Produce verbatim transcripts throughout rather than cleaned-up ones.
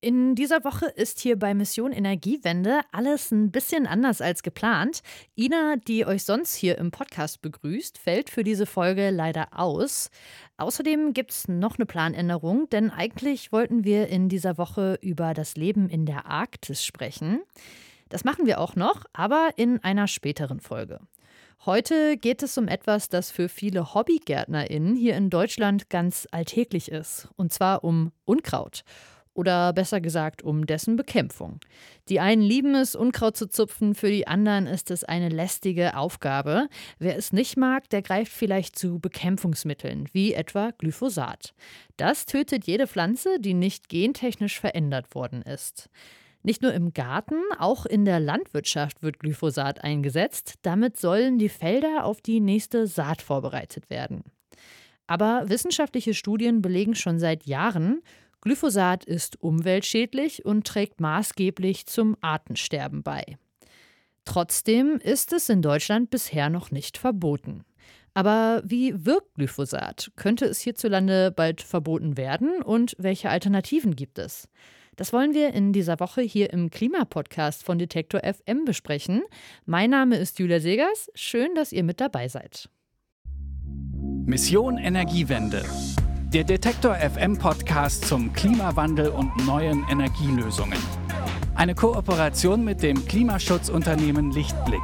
In dieser Woche ist hier bei Mission Energiewende alles ein bisschen anders als geplant. Ina, die euch sonst hier im Podcast begrüßt, fällt für diese Folge leider aus. Außerdem gibt es noch eine Planänderung, denn eigentlich wollten wir in dieser Woche über das Leben in der Arktis sprechen. Das machen wir auch noch, aber in einer späteren Folge. Heute geht es um etwas, das für viele HobbygärtnerInnen hier in Deutschland ganz alltäglich ist. Und zwar um Unkraut. Oder besser gesagt, um dessen Bekämpfung. Die einen lieben es, Unkraut zu zupfen, für die anderen ist es eine lästige Aufgabe. Wer es nicht mag, der greift vielleicht zu Bekämpfungsmitteln, wie etwa Glyphosat. Das tötet jede Pflanze, die nicht gentechnisch verändert worden ist. Nicht nur im Garten, auch in der Landwirtschaft wird Glyphosat eingesetzt. Damit sollen die Felder auf die nächste Saat vorbereitet werden. Aber wissenschaftliche Studien belegen schon seit Jahren, Glyphosat ist umweltschädlich und trägt maßgeblich zum Artensterben bei. Trotzdem ist es in Deutschland bisher noch nicht verboten. Aber wie wirkt Glyphosat? Könnte es hierzulande bald verboten werden und welche Alternativen gibt es? Das wollen wir in dieser Woche hier im Klimapodcast von Detektor F M besprechen. Mein Name ist Julia Segers. Schön, dass ihr mit dabei seid. Mission Energiewende. Der Detektor F M Podcast zum Klimawandel und neuen Energielösungen. Eine Kooperation mit dem Klimaschutzunternehmen Lichtblick.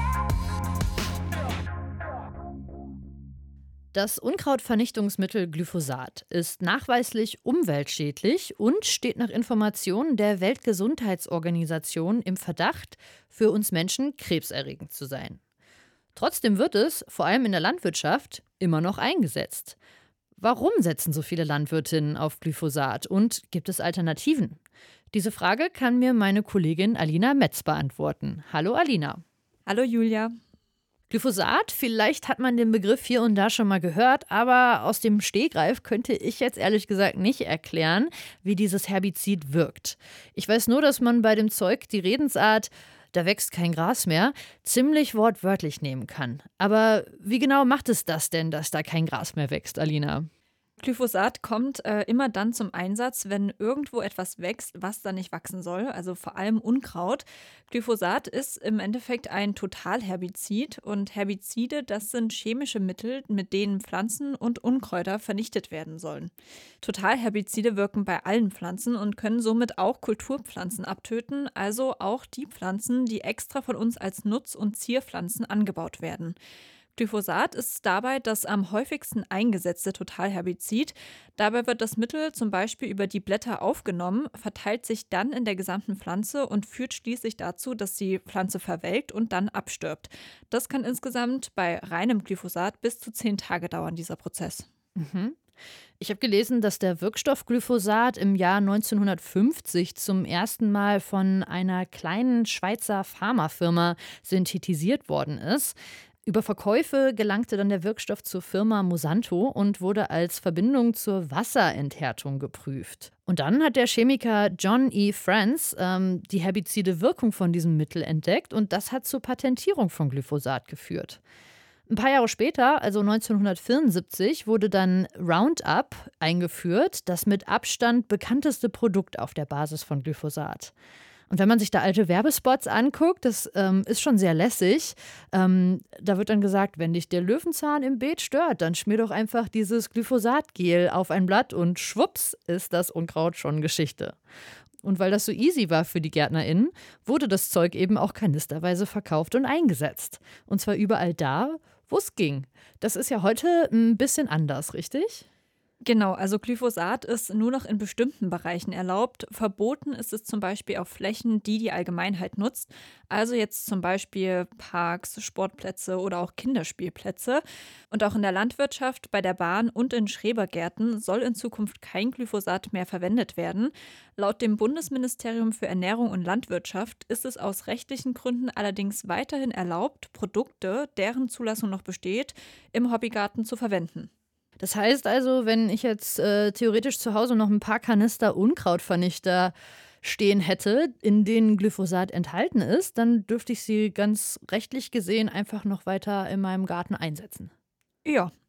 Das Unkrautvernichtungsmittel Glyphosat ist nachweislich umweltschädlich und steht nach Informationen der Weltgesundheitsorganisation im Verdacht, für uns Menschen krebserregend zu sein. Trotzdem wird es, vor allem in der Landwirtschaft, immer noch eingesetzt. Warum setzen so viele Landwirtinnen auf Glyphosat und gibt es Alternativen? Diese Frage kann mir meine Kollegin Alina Metz beantworten. Hallo Alina. Hallo Julia. Glyphosat, vielleicht hat man den Begriff hier und da schon mal gehört, aber aus dem Stegreif könnte ich jetzt ehrlich gesagt nicht erklären, wie dieses Herbizid wirkt. Ich weiß nur, dass man bei dem Zeug die Redensart „da wächst kein Gras mehr" ziemlich wortwörtlich nehmen kann. Aber wie genau macht es das denn, dass da kein Gras mehr wächst, Alina? Glyphosat kommt äh, immer dann zum Einsatz, wenn irgendwo etwas wächst, was da nicht wachsen soll, also vor allem Unkraut. Glyphosat ist im Endeffekt ein Totalherbizid und Herbizide, das sind chemische Mittel, mit denen Pflanzen und Unkräuter vernichtet werden sollen. Totalherbizide wirken bei allen Pflanzen und können somit auch Kulturpflanzen abtöten, also auch die Pflanzen, die extra von uns als Nutz- und Zierpflanzen angebaut werden. Glyphosat ist dabei das am häufigsten eingesetzte Totalherbizid. Dabei wird das Mittel zum Beispiel über die Blätter aufgenommen, verteilt sich dann in der gesamten Pflanze und führt schließlich dazu, dass die Pflanze verwelkt und dann abstirbt. Das kann insgesamt bei reinem Glyphosat bis zu zehn Tage dauern, dieser Prozess. Mhm. Ich habe gelesen, dass der Wirkstoff Glyphosat im Jahr neunzehnhundertfünfzig zum ersten Mal von einer kleinen Schweizer Pharmafirma synthetisiert worden ist. Über Verkäufe gelangte dann der Wirkstoff zur Firma Monsanto und wurde als Verbindung zur Wasserenthärtung geprüft. Und dann hat der Chemiker John E. Franz ähm, die herbizide Wirkung von diesem Mittel entdeckt und das hat zur Patentierung von Glyphosat geführt. Ein paar Jahre später, also neunzehnhundertvierundsiebzig, wurde dann Roundup eingeführt, das mit Abstand bekannteste Produkt auf der Basis von Glyphosat. Und wenn man sich da alte Werbespots anguckt, das ähm, ist schon sehr lässig. Ähm, da wird dann gesagt, wenn dich der Löwenzahn im Beet stört, dann schmier doch einfach dieses Glyphosatgel auf ein Blatt und schwupps ist das Unkraut schon Geschichte. Und weil das so easy war für die GärtnerInnen, wurde das Zeug eben auch kanisterweise verkauft und eingesetzt. Und zwar überall da, wo es ging. Das ist ja heute ein bisschen anders, richtig? Genau, also Glyphosat ist nur noch in bestimmten Bereichen erlaubt. Verboten ist es zum Beispiel auf Flächen, die die Allgemeinheit nutzt. Also jetzt zum Beispiel Parks, Sportplätze oder auch Kinderspielplätze. Und auch in der Landwirtschaft, bei der Bahn und in Schrebergärten soll in Zukunft kein Glyphosat mehr verwendet werden. Laut dem Bundesministerium für Ernährung und Landwirtschaft ist es aus rechtlichen Gründen allerdings weiterhin erlaubt, Produkte, deren Zulassung noch besteht, im Hobbygarten zu verwenden. Das heißt also, wenn ich jetzt äh, theoretisch zu Hause noch ein paar Kanister Unkrautvernichter stehen hätte, in denen Glyphosat enthalten ist, dann dürfte ich sie ganz rechtlich gesehen einfach noch weiter in meinem Garten einsetzen. Ja,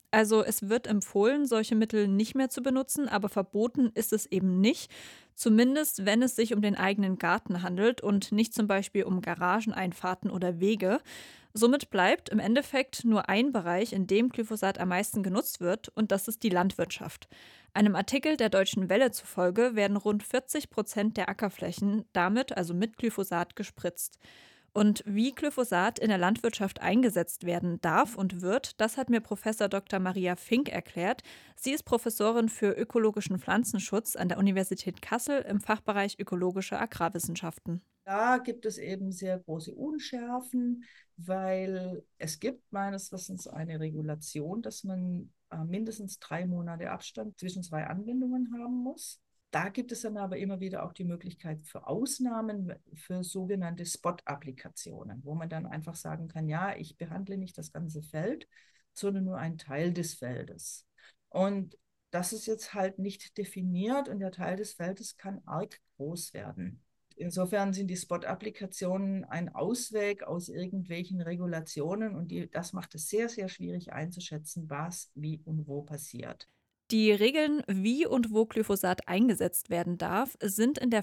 Also es wird empfohlen, solche Mittel nicht mehr zu benutzen, aber verboten ist es eben nicht. Zumindest wenn es sich um den eigenen Garten handelt und nicht zum Beispiel um Garageneinfahrten oder Wege. Somit bleibt im Endeffekt nur ein Bereich, in dem Glyphosat am meisten genutzt wird, und das ist die Landwirtschaft. Einem Artikel der Deutschen Welle zufolge werden rund vierzig Prozent der Ackerflächen damit, also mit Glyphosat, gespritzt. Und wie Glyphosat in der Landwirtschaft eingesetzt werden darf und wird, das hat mir Professor Doktor Maria Fink erklärt. Sie ist Professorin für ökologischen Pflanzenschutz an der Universität Kassel im Fachbereich ökologische Agrarwissenschaften. Da gibt es eben sehr große Unschärfen, weil es gibt meines Wissens eine Regulation, dass man äh, mindestens drei Monate Abstand zwischen zwei Anwendungen haben muss. Da gibt es dann aber immer wieder auch die Möglichkeit für Ausnahmen für sogenannte Spot-Applikationen, wo man dann einfach sagen kann, ja, ich behandle nicht das ganze Feld, sondern nur einen Teil des Feldes. Und das ist jetzt halt nicht definiert und der Teil des Feldes kann arg groß werden. Insofern sind die Spot-Applikationen ein Ausweg aus irgendwelchen Regulationen und die, das macht es sehr, sehr schwierig einzuschätzen, was, wie und wo passiert. Die Regeln, wie und wo Glyphosat eingesetzt werden darf, sind in der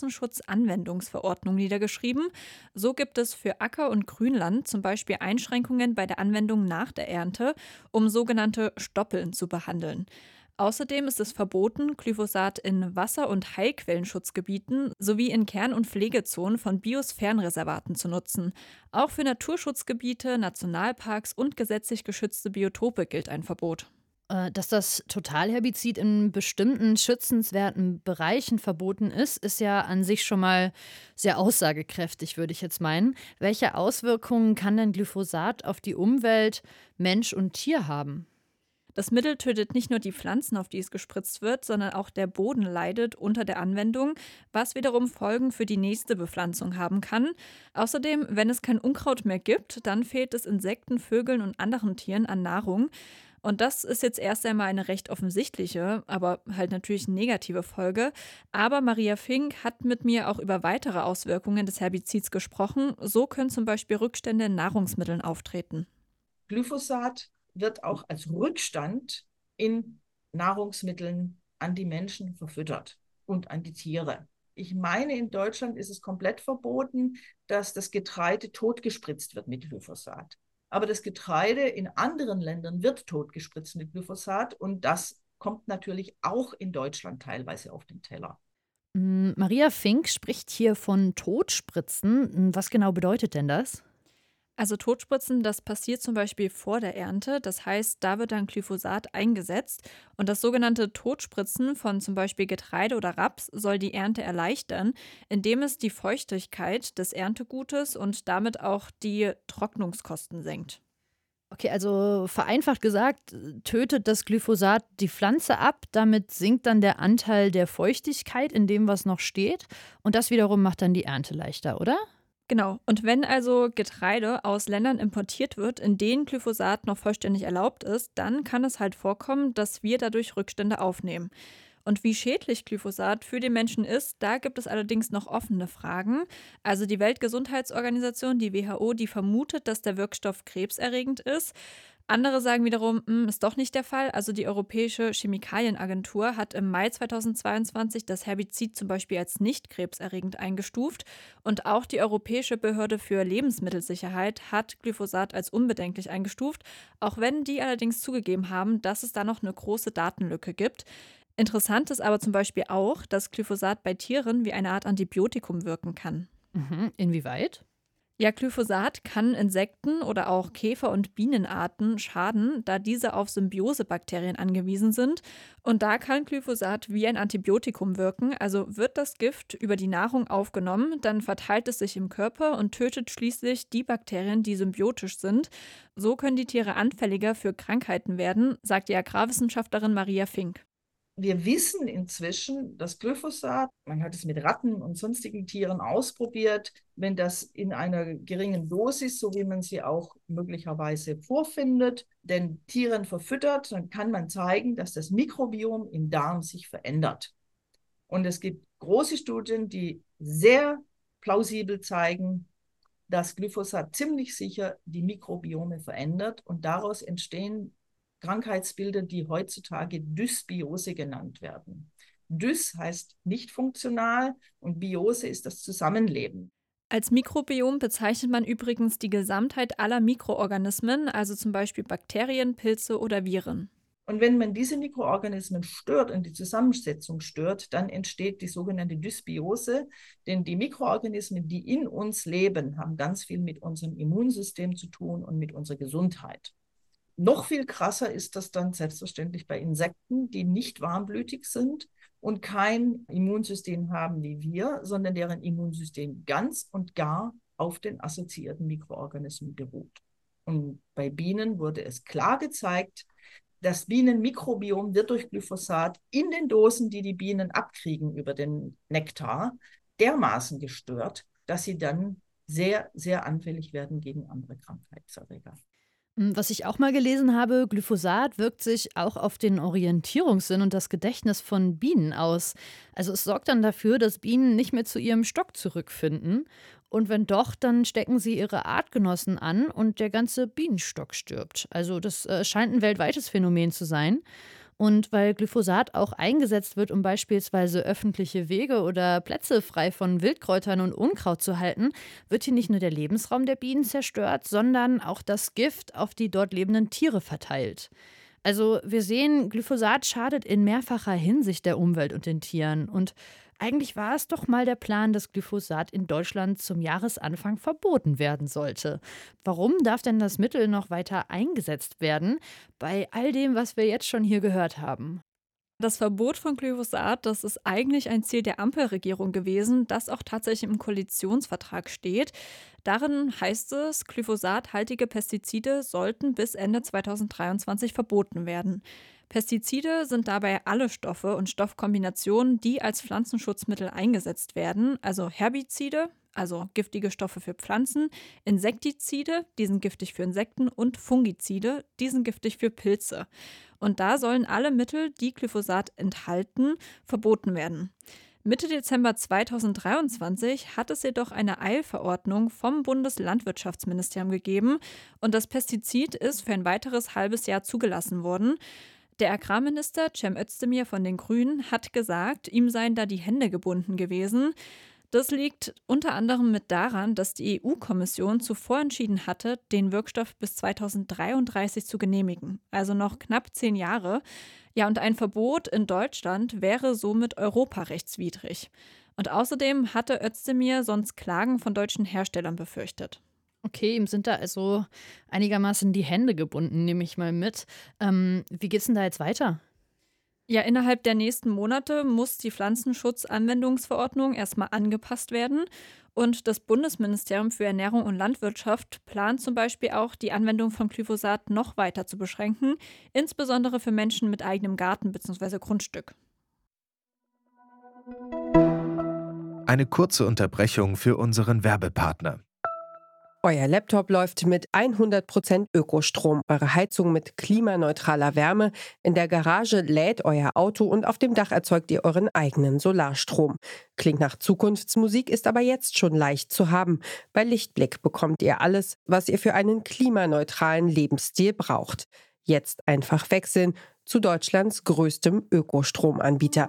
Pflanzenschutzanwendungsverordnung niedergeschrieben. So gibt es für Acker- und Grünland zum Beispiel Einschränkungen bei der Anwendung nach der Ernte, um sogenannte Stoppeln zu behandeln. Außerdem ist es verboten, Glyphosat in Wasser- und Heilquellenschutzgebieten sowie in Kern- und Pflegezonen von Biosphärenreservaten zu nutzen. Auch für Naturschutzgebiete, Nationalparks und gesetzlich geschützte Biotope gilt ein Verbot. Äh, Dass das Totalherbizid in bestimmten schützenswerten Bereichen verboten ist, ist ja an sich schon mal sehr aussagekräftig, würde ich jetzt meinen. Welche Auswirkungen kann denn Glyphosat auf die Umwelt, Mensch und Tier haben? Das Mittel tötet nicht nur die Pflanzen, auf die es gespritzt wird, sondern auch der Boden leidet unter der Anwendung, was wiederum Folgen für die nächste Bepflanzung haben kann. Außerdem, wenn es kein Unkraut mehr gibt, dann fehlt es Insekten, Vögeln und anderen Tieren an Nahrung. Und das ist jetzt erst einmal eine recht offensichtliche, aber halt natürlich negative Folge. Aber Maria Fink hat mit mir auch über weitere Auswirkungen des Herbizids gesprochen. So können zum Beispiel Rückstände in Nahrungsmitteln auftreten. Glyphosat wird auch als Rückstand in Nahrungsmitteln an die Menschen verfüttert und an die Tiere. Ich meine, in Deutschland ist es komplett verboten, dass das Getreide totgespritzt wird mit Glyphosat. Aber das Getreide in anderen Ländern wird totgespritzt mit Glyphosat und das kommt natürlich auch in Deutschland teilweise auf den Teller. Mm, Maria Fink spricht hier von Totspritzen. Mm, Was genau bedeutet denn das? Also Totspritzen, das passiert zum Beispiel vor der Ernte. Das heißt, da wird dann Glyphosat eingesetzt. Und das sogenannte Totspritzen von zum Beispiel Getreide oder Raps soll die Ernte erleichtern, indem es die Feuchtigkeit des Erntegutes und damit auch die Trocknungskosten senkt. Okay, also vereinfacht gesagt, äh, tötet das Glyphosat die Pflanze ab, damit sinkt dann der Anteil der Feuchtigkeit in dem, was noch steht. Und das wiederum macht dann die Ernte leichter, oder? Genau. Und wenn also Getreide aus Ländern importiert wird, in denen Glyphosat noch vollständig erlaubt ist, dann kann es halt vorkommen, dass wir dadurch Rückstände aufnehmen. Und wie schädlich Glyphosat für den Menschen ist, da gibt es allerdings noch offene Fragen. Also die Weltgesundheitsorganisation, die W H O, die vermutet, dass der Wirkstoff krebserregend ist. Andere sagen wiederum, "Hm, ist doch nicht der Fall." Also die Europäische Chemikalienagentur hat im Mai zweitausendzweiundzwanzig das Herbizid zum Beispiel als nicht krebserregend eingestuft. Und auch die Europäische Behörde für Lebensmittelsicherheit hat Glyphosat als unbedenklich eingestuft, auch wenn die allerdings zugegeben haben, dass es da noch eine große Datenlücke gibt. Interessant ist aber zum Beispiel auch, dass Glyphosat bei Tieren wie eine Art Antibiotikum wirken kann. Mhm. Inwieweit? Ja, Glyphosat kann Insekten oder auch Käfer- und Bienenarten schaden, da diese auf Symbiosebakterien angewiesen sind. Und da kann Glyphosat wie ein Antibiotikum wirken. Also wird das Gift über die Nahrung aufgenommen, dann verteilt es sich im Körper und tötet schließlich die Bakterien, die symbiotisch sind. So können die Tiere anfälliger für Krankheiten werden, sagt die Agrarwissenschaftlerin Maria Fink. Wir wissen inzwischen, dass Glyphosat, man hat es mit Ratten und sonstigen Tieren ausprobiert, wenn das in einer geringen Dosis, so wie man sie auch möglicherweise vorfindet, den Tieren verfüttert, dann kann man zeigen, dass das Mikrobiom im Darm sich verändert. Und es gibt große Studien, die sehr plausibel zeigen, dass Glyphosat ziemlich sicher die Mikrobiome verändert und daraus entstehen Krankheitsbilder, die heutzutage Dysbiose genannt werden. Dys heißt nicht funktional und Biose ist das Zusammenleben. Als Mikrobiom bezeichnet man übrigens die Gesamtheit aller Mikroorganismen, also zum Beispiel Bakterien, Pilze oder Viren. Und wenn man diese Mikroorganismen stört und die Zusammensetzung stört, dann entsteht die sogenannte Dysbiose. Denn die Mikroorganismen, die in uns leben, haben ganz viel mit unserem Immunsystem zu tun und mit unserer Gesundheit. Noch viel krasser ist das dann selbstverständlich bei Insekten, die nicht warmblütig sind und kein Immunsystem haben wie wir, sondern deren Immunsystem ganz und gar auf den assoziierten Mikroorganismen beruht. Und bei Bienen wurde es klar gezeigt, das Bienenmikrobiom wird durch Glyphosat in den Dosen, die die Bienen abkriegen über den Nektar, dermaßen gestört, dass sie dann sehr, sehr anfällig werden gegen andere Krankheitserreger. Was ich auch mal gelesen habe, Glyphosat wirkt sich auch auf den Orientierungssinn und das Gedächtnis von Bienen aus. Also es sorgt dann dafür, dass Bienen nicht mehr zu ihrem Stock zurückfinden. Und wenn doch, dann stecken sie ihre Artgenossen an und der ganze Bienenstock stirbt. Also das äh, scheint ein weltweites Phänomen zu sein. Und weil Glyphosat auch eingesetzt wird, um beispielsweise öffentliche Wege oder Plätze frei von Wildkräutern und Unkraut zu halten, wird hier nicht nur der Lebensraum der Bienen zerstört, sondern auch das Gift auf die dort lebenden Tiere verteilt. Also wir sehen, Glyphosat schadet in mehrfacher Hinsicht der Umwelt und den Tieren. Und eigentlich war es doch mal der Plan, dass Glyphosat in Deutschland zum Jahresanfang verboten werden sollte. Warum darf denn das Mittel noch weiter eingesetzt werden, bei all dem, was wir jetzt schon hier gehört haben? Das Verbot von Glyphosat, das ist eigentlich ein Ziel der Ampelregierung gewesen, das auch tatsächlich im Koalitionsvertrag steht. Darin heißt es, glyphosathaltige Pestizide sollten bis Ende zweitausenddreiundzwanzig verboten werden. Pestizide sind dabei alle Stoffe und Stoffkombinationen, die als Pflanzenschutzmittel eingesetzt werden, also Herbizide, also giftige Stoffe für Pflanzen, Insektizide, die sind giftig für Insekten, und Fungizide, die sind giftig für Pilze. Und da sollen alle Mittel, die Glyphosat enthalten, verboten werden. Mitte Dezember zweitausenddreiundzwanzig hat es jedoch eine Eilverordnung vom Bundeslandwirtschaftsministerium gegeben und das Pestizid ist für ein weiteres halbes Jahr zugelassen worden. Der Agrarminister Cem Özdemir von den Grünen hat gesagt, ihm seien da die Hände gebunden gewesen. Das liegt unter anderem mit daran, dass die E U-Kommission zuvor entschieden hatte, den Wirkstoff bis zweitausenddreiunddreißig zu genehmigen, also noch knapp zehn Jahre. Ja, und ein Verbot in Deutschland wäre somit europarechtswidrig. Und außerdem hatte Özdemir sonst Klagen von deutschen Herstellern befürchtet. Okay, ihm sind da also einigermaßen die Hände gebunden, nehme ich mal mit. Ähm, wie geht's denn da jetzt weiter? Ja, innerhalb der nächsten Monate muss die Pflanzenschutzanwendungsverordnung erstmal angepasst werden. Und das Bundesministerium für Ernährung und Landwirtschaft plant zum Beispiel auch, die Anwendung von Glyphosat noch weiter zu beschränken, insbesondere für Menschen mit eigenem Garten bzw. Grundstück. Eine kurze Unterbrechung für unseren Werbepartner. Euer Laptop läuft mit hundert Prozent Ökostrom, eure Heizung mit klimaneutraler Wärme, in der Garage lädt euer Auto und auf dem Dach erzeugt ihr euren eigenen Solarstrom. Klingt nach Zukunftsmusik, ist aber jetzt schon leicht zu haben. Bei Lichtblick bekommt ihr alles, was ihr für einen klimaneutralen Lebensstil braucht. Jetzt einfach wechseln zu Deutschlands größtem Ökostromanbieter.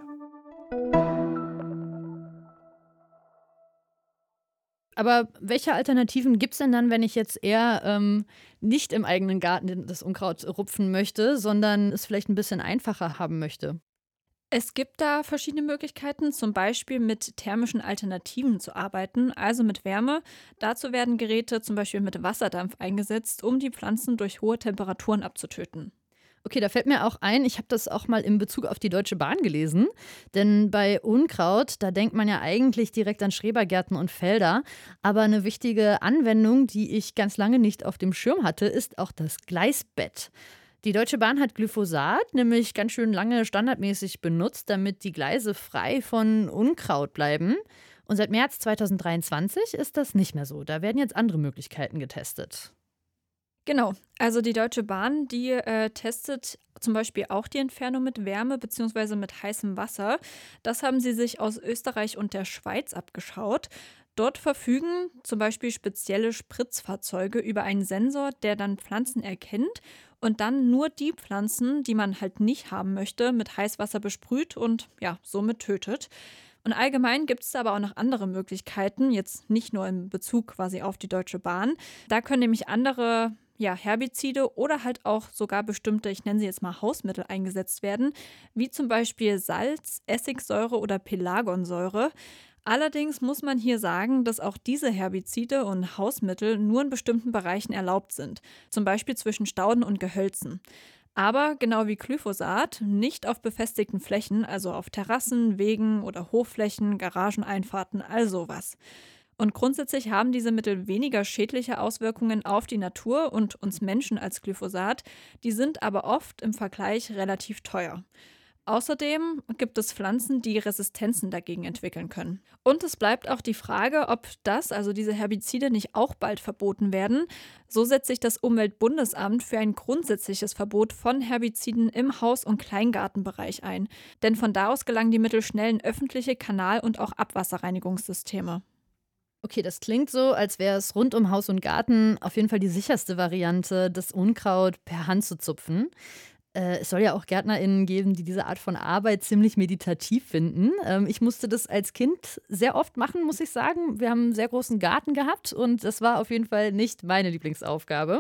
Aber welche Alternativen gibt es denn dann, wenn ich jetzt eher ähm, nicht im eigenen Garten das Unkraut rupfen möchte, sondern es vielleicht ein bisschen einfacher haben möchte? Es gibt da verschiedene Möglichkeiten, zum Beispiel mit thermischen Alternativen zu arbeiten, also mit Wärme. Dazu werden Geräte zum Beispiel mit Wasserdampf eingesetzt, um die Pflanzen durch hohe Temperaturen abzutöten. Okay, da fällt mir auch ein, ich habe das auch mal in Bezug auf die Deutsche Bahn gelesen. Denn bei Unkraut, da denkt man ja eigentlich direkt an Schrebergärten und Felder. Aber eine wichtige Anwendung, die ich ganz lange nicht auf dem Schirm hatte, ist auch das Gleisbett. Die Deutsche Bahn hat Glyphosat nämlich ganz schön lange standardmäßig benutzt, damit die Gleise frei von Unkraut bleiben. Und seit März zweitausenddreiundzwanzig ist das nicht mehr so. Da werden jetzt andere Möglichkeiten getestet. Genau, also die Deutsche Bahn, die äh, testet zum Beispiel auch die Entfernung mit Wärme bzw. mit heißem Wasser. Das haben sie sich aus Österreich und der Schweiz abgeschaut. Dort verfügen zum Beispiel spezielle Spritzfahrzeuge über einen Sensor, der dann Pflanzen erkennt und dann nur die Pflanzen, die man halt nicht haben möchte, mit Heißwasser besprüht und ja, somit tötet. Und allgemein gibt es aber auch noch andere Möglichkeiten, jetzt nicht nur in Bezug quasi auf die Deutsche Bahn. Da können nämlich andere ja, Herbizide oder halt auch sogar bestimmte, ich nenne sie jetzt mal Hausmittel, eingesetzt werden, wie zum Beispiel Salz, Essigsäure oder Pelargonsäure. Allerdings muss man hier sagen, dass auch diese Herbizide und Hausmittel nur in bestimmten Bereichen erlaubt sind, zum Beispiel zwischen Stauden und Gehölzen. Aber genau wie Glyphosat nicht auf befestigten Flächen, also auf Terrassen, Wegen oder Hochflächen, Garageneinfahrten, all sowas. Und grundsätzlich haben diese Mittel weniger schädliche Auswirkungen auf die Natur und uns Menschen als Glyphosat, die sind aber oft im Vergleich relativ teuer. Außerdem gibt es Pflanzen, die Resistenzen dagegen entwickeln können. Und es bleibt auch die Frage, ob das, also diese Herbizide, nicht auch bald verboten werden. So setzt sich das Umweltbundesamt für ein grundsätzliches Verbot von Herbiziden im Haus- und Kleingartenbereich ein. Denn von da aus gelangen die Mittel schnell in öffentliche Kanal- und auch Abwasserreinigungssysteme. Okay, das klingt so, als wäre es rund um Haus und Garten auf jeden Fall die sicherste Variante, das Unkraut per Hand zu zupfen. Äh, es soll ja auch GärtnerInnen geben, die diese Art von Arbeit ziemlich meditativ finden. Ähm, ich musste das als Kind sehr oft machen, muss ich sagen. Wir haben einen sehr großen Garten gehabt und das war auf jeden Fall nicht meine Lieblingsaufgabe.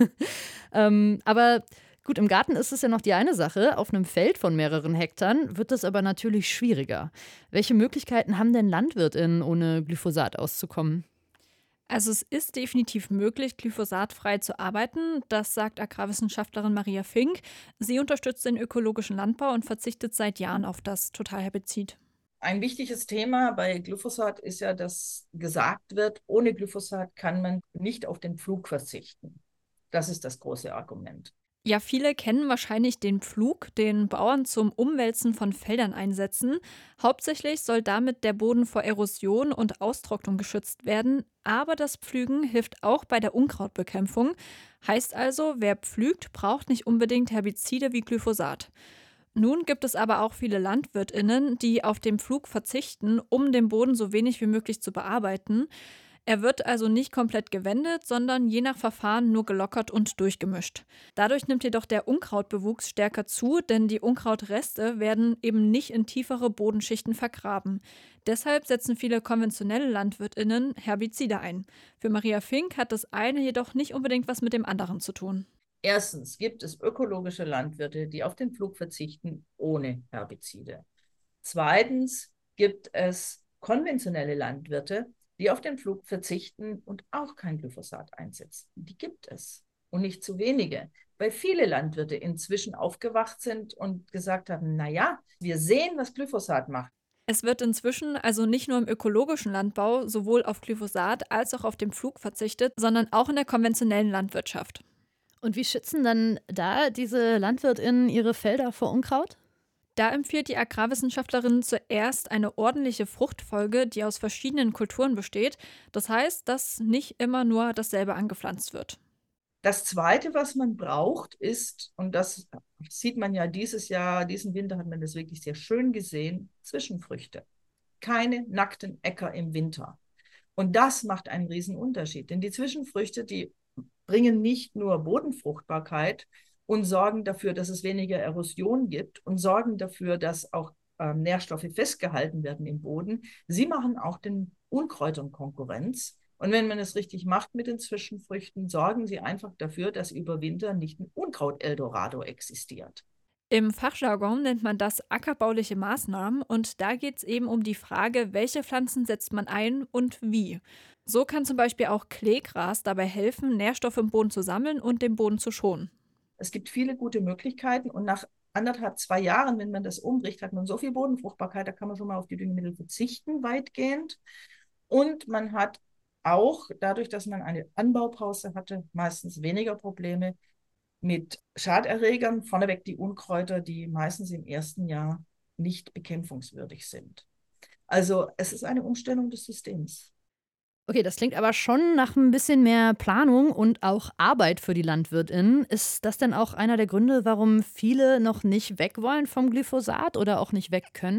ähm, aber gut, im Garten ist es ja noch die eine Sache. Auf einem Feld von mehreren Hektar wird das aber natürlich schwieriger. Welche Möglichkeiten haben denn LandwirtInnen, ohne Glyphosat auszukommen? Also es ist definitiv möglich, glyphosatfrei zu arbeiten. Das sagt Agrarwissenschaftlerin Maria Fink. Sie unterstützt den ökologischen Landbau und verzichtet seit Jahren auf das Totalherbizid. Ein wichtiges Thema bei Glyphosat ist ja, dass gesagt wird, ohne Glyphosat kann man nicht auf den Pflug verzichten. Das ist das große Argument. Ja, viele kennen wahrscheinlich den Pflug, den Bauern zum Umwälzen von Feldern einsetzen. Hauptsächlich soll damit der Boden vor Erosion und Austrocknung geschützt werden. Aber das Pflügen hilft auch bei der Unkrautbekämpfung. Heißt also, wer pflügt, braucht nicht unbedingt Herbizide wie Glyphosat. Nun gibt es aber auch viele LandwirtInnen, die auf den Pflug verzichten, um den Boden so wenig wie möglich zu bearbeiten. Er wird also nicht komplett gewendet, sondern je nach Verfahren nur gelockert und durchgemischt. Dadurch nimmt jedoch der Unkrautbewuchs stärker zu, denn die Unkrautreste werden eben nicht in tiefere Bodenschichten vergraben. Deshalb setzen viele konventionelle LandwirtInnen Herbizide ein. Für Maria Fink hat das eine jedoch nicht unbedingt was mit dem anderen zu tun. Erstens gibt es ökologische Landwirte, die auf den Pflug verzichten ohne Herbizide. Zweitens gibt es konventionelle Landwirte, die auf den Pflug verzichten und auch kein Glyphosat einsetzen. Die gibt es und nicht zu wenige, weil viele Landwirte inzwischen aufgewacht sind und gesagt haben, naja, wir sehen, was Glyphosat macht. Es wird inzwischen also nicht nur im ökologischen Landbau sowohl auf Glyphosat als auch auf den Pflug verzichtet, sondern auch in der konventionellen Landwirtschaft. Und wie schützen dann da diese LandwirtInnen ihre Felder vor Unkraut? Da empfiehlt die Agrarwissenschaftlerin zuerst eine ordentliche Fruchtfolge, die aus verschiedenen Kulturen besteht. Das heißt, dass nicht immer nur dasselbe angepflanzt wird. Das Zweite, was man braucht, ist, und das sieht man ja dieses Jahr, diesen Winter hat man das wirklich sehr schön gesehen, Zwischenfrüchte. Keine nackten Äcker im Winter. Und das macht einen riesen Unterschied. Denn die Zwischenfrüchte, die bringen nicht nur Bodenfruchtbarkeit und sorgen dafür, dass es weniger Erosion gibt und sorgen dafür, dass auch ähm, Nährstoffe festgehalten werden im Boden. Sie machen auch den Unkräutern Konkurrenz. Und wenn man es richtig macht mit den Zwischenfrüchten, sorgen sie einfach dafür, dass über Winter nicht ein Unkraut-Eldorado existiert. Im Fachjargon nennt man das ackerbauliche Maßnahmen und da geht es eben um die Frage, welche Pflanzen setzt man ein und wie. So kann zum Beispiel auch Kleegras dabei helfen, Nährstoffe im Boden zu sammeln und den Boden zu schonen. Es gibt viele gute Möglichkeiten und nach anderthalb, zwei Jahren, wenn man das umbricht, hat man so viel Bodenfruchtbarkeit, da kann man schon mal auf die Düngemittel verzichten, weitgehend. Und man hat auch, dadurch, dass man eine Anbaupause hatte, meistens weniger Probleme mit Schaderregern, vorneweg die Unkräuter, die meistens im ersten Jahr nicht bekämpfungswürdig sind. Also es ist eine Umstellung des Systems. Okay, das klingt aber schon nach ein bisschen mehr Planung und auch Arbeit für die LandwirtInnen. Ist das denn auch einer der Gründe, warum viele noch nicht weg wollen vom Glyphosat oder auch nicht weg können?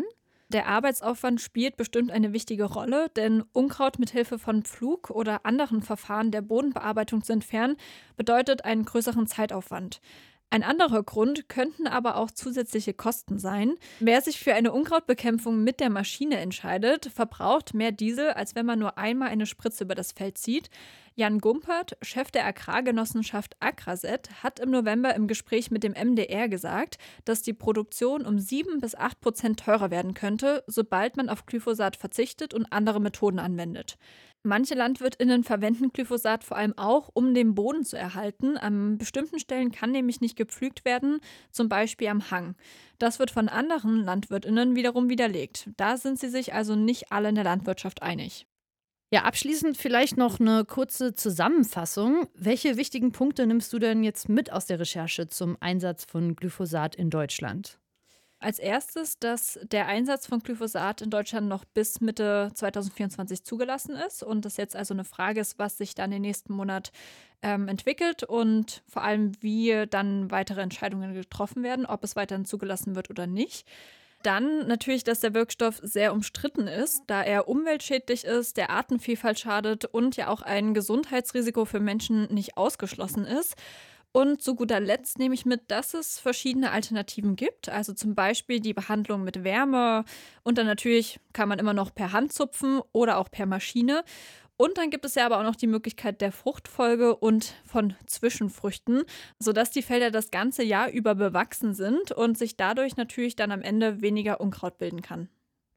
Der Arbeitsaufwand spielt bestimmt eine wichtige Rolle, denn Unkraut mit Hilfe von Pflug oder anderen Verfahren der Bodenbearbeitung zu entfernen, bedeutet einen größeren Zeitaufwand. Ein anderer Grund könnten aber auch zusätzliche Kosten sein. Wer sich für eine Unkrautbekämpfung mit der Maschine entscheidet, verbraucht mehr Diesel, als wenn man nur einmal eine Spritze über das Feld zieht. Jan Gumpert, Chef der Agrargenossenschaft Agraset, hat im November im Gespräch mit dem M D R gesagt, dass die Produktion um sieben bis acht Prozent teurer werden könnte, sobald man auf Glyphosat verzichtet und andere Methoden anwendet. Manche LandwirtInnen verwenden Glyphosat vor allem auch, um den Boden zu erhalten. An bestimmten Stellen kann nämlich nicht gepflügt werden, zum Beispiel am Hang. Das wird von anderen LandwirtInnen wiederum widerlegt. Da sind sie sich also nicht alle in der Landwirtschaft einig. Ja, abschließend vielleicht noch eine kurze Zusammenfassung. Welche wichtigen Punkte nimmst du denn jetzt mit aus der Recherche zum Einsatz von Glyphosat in Deutschland? Als erstes, dass der Einsatz von Glyphosat in Deutschland noch bis Mitte zwanzig vierundzwanzig zugelassen ist und das jetzt also eine Frage ist, was sich dann im nächsten Monat ähm, entwickelt und vor allem, wie dann weitere Entscheidungen getroffen werden, ob es weiterhin zugelassen wird oder nicht. Dann natürlich, dass der Wirkstoff sehr umstritten ist, da er umweltschädlich ist, der Artenvielfalt schadet und ja auch ein Gesundheitsrisiko für Menschen nicht ausgeschlossen ist. Und zu guter Letzt nehme ich mit, dass es verschiedene Alternativen gibt, also zum Beispiel die Behandlung mit Wärme und dann natürlich kann man immer noch per Hand zupfen oder auch per Maschine. Und dann gibt es ja aber auch noch die Möglichkeit der Fruchtfolge und von Zwischenfrüchten, sodass die Felder das ganze Jahr über bewachsen sind und sich dadurch natürlich dann am Ende weniger Unkraut bilden kann.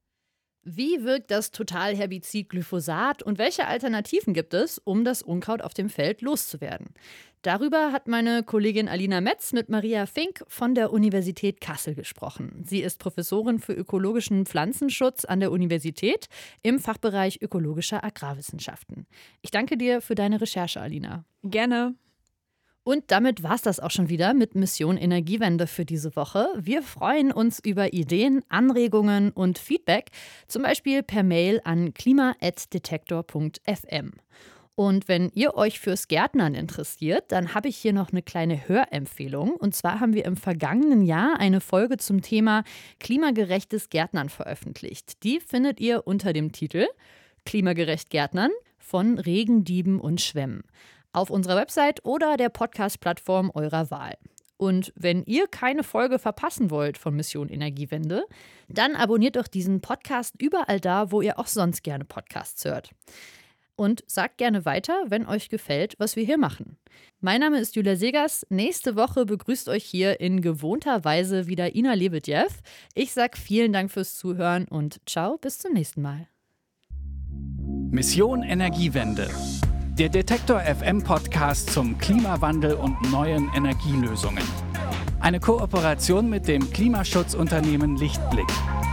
Wie wirkt das Totalherbizid Glyphosat und welche Alternativen gibt es, um das Unkraut auf dem Feld loszuwerden? Darüber hat meine Kollegin Alina Metz mit Maria Fink von der Universität Kassel gesprochen. Sie ist Professorin für ökologischen Pflanzenschutz an der Universität im Fachbereich ökologischer Agrarwissenschaften. Ich danke dir für deine Recherche, Alina. Gerne. Und damit war es das auch schon wieder mit Mission Energiewende für diese Woche. Wir freuen uns über Ideen, Anregungen und Feedback, zum Beispiel per Mail an klima at detektor punkt f m. Und wenn ihr euch fürs Gärtnern interessiert, dann habe ich hier noch eine kleine Hörempfehlung. Und zwar haben wir im vergangenen Jahr eine Folge zum Thema klimagerechtes Gärtnern veröffentlicht. Die findet ihr unter dem Titel Klimagerecht Gärtnern von Regendieben und Schwämmen auf unserer Website oder der Podcast-Plattform eurer Wahl. Und wenn ihr keine Folge verpassen wollt von Mission Energiewende, dann abonniert doch diesen Podcast überall da, wo ihr auch sonst gerne Podcasts hört. Und sagt gerne weiter, wenn euch gefällt, was wir hier machen. Mein Name ist Julia Segers. Nächste Woche begrüßt euch hier in gewohnter Weise wieder Ina Lebedjew. Ich sage vielen Dank fürs Zuhören und ciao, bis zum nächsten Mal. Mission Energiewende. Der Detektor F M Podcast zum Klimawandel und neuen Energielösungen. Eine Kooperation mit dem Klimaschutzunternehmen Lichtblick.